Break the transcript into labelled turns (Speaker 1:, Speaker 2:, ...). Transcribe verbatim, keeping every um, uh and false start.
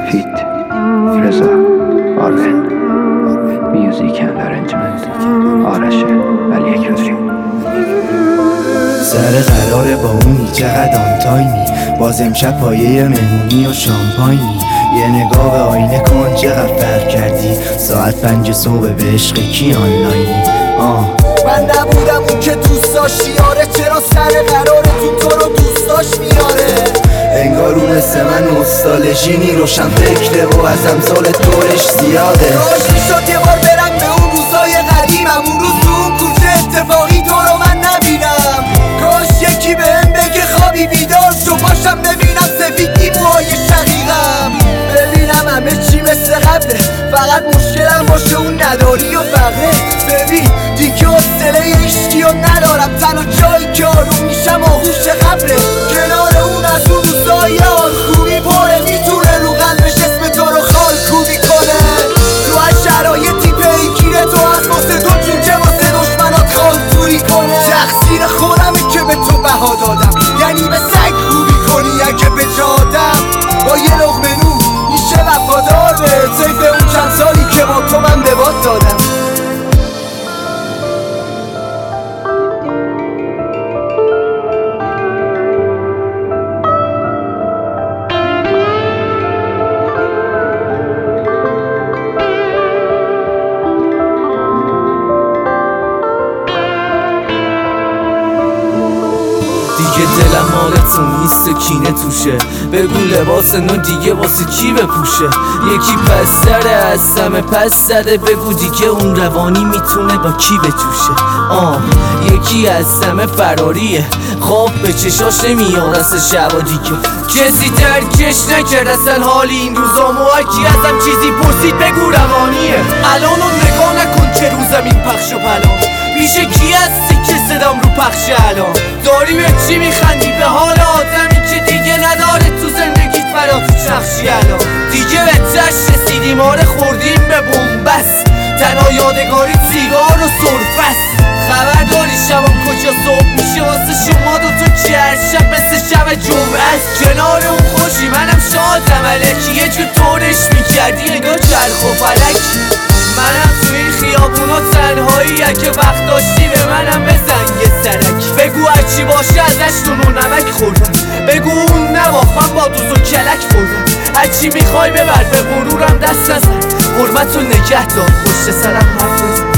Speaker 1: هیت رضا آرون میوزیک اند ارنجمنت آرش علی اکبری.
Speaker 2: سر قراره با اونی چقدر آن تایمی، باز امشب پایه مهمونی و شامپاینی. یه نگاه به آینه کن چقدر فرق کردی، ساعت پنج صبح به عشق کی آنلاینی. آه
Speaker 3: من نبودم اون که دوست داشتی یاره، چرا سر قراره تو تو رو دوست داشت میاره.
Speaker 2: انگار اون مثل من نوستالژی روشن فکره و از امثال طورش زیاده.
Speaker 3: کاش میشد یه بار برم به اون روزای قدیمم، اون روز تو اون کوچه اتفاقی تو رو من نبینم. کاش یکی بهم بگه خوابی بیدار شو، پاشم ببینم سفیدی موهای شقیقم، ببینم همه چی مثل قبله، فقط مشکلم باشه اون نداری و فقره. ببین دیگه حوصله عشقی رو ندارم، تنها جایی که آروم میشم آغوش قبره. کنار اون از اون روزای حال خوبی پره، میتونه رو قلبش اسم تو رو خال کوبی کنه. تو از شرایطی پیگیره تو از واسه تو جون که واسه دشمنات خالتوری کنه. تقصیر خودمه که به تو بها دادم، یعنی به سگ خوبی کنی اگه به جادم. با یه لقمه نون میشه وفادار به طیف اون چند سالی که با تو من به باد دادم.
Speaker 4: دیگه دلم مال تو نیست و کینه توشه، بگو لباس نو دیگه واسه کی بپوشه. یکی پس داره از همه پس زده، بگو دیگه اون روانی میتونه با کی بجوشه. آه یکی از همه فراریه، خواب به چشاش نمیاد از شبا دیگه. کسی درکش نکرد اصلا حالی این روزا، موکی ازم چیزی پرسید بگو روانیه. الان اون نگاه نکن که رو زمین پخش و پلان، میشه کی هستی که صدام رو پخش الان. داری به چی میخندی؟ به حال آدمی که دیگه نداره تو زندگیت برا تو چخشی الان. دیگه به تش رسیدیم آره خوردیم به بومبست، تنها یادگاری سیگار و سرفست. خبر داری شبم کجا صبح میشه واسه شما دوتا که هر شب مثل شب جمعه است. کنار اون خوشی منم شادم الکی، یه جور طورش میکردی انگار چرخ و فلک. منم تو این خیابونا تنهایی، اگه وقت داشتی به منم بزن یه سرک. بگو هرچی باشه ازش نون و نمک خوردم، بگو اون نباخت من با دوز و کلک خوردم. هرچی میخوای ببر به غرورم دست نزن، حرمت رو نگه دار پشت سرم حرف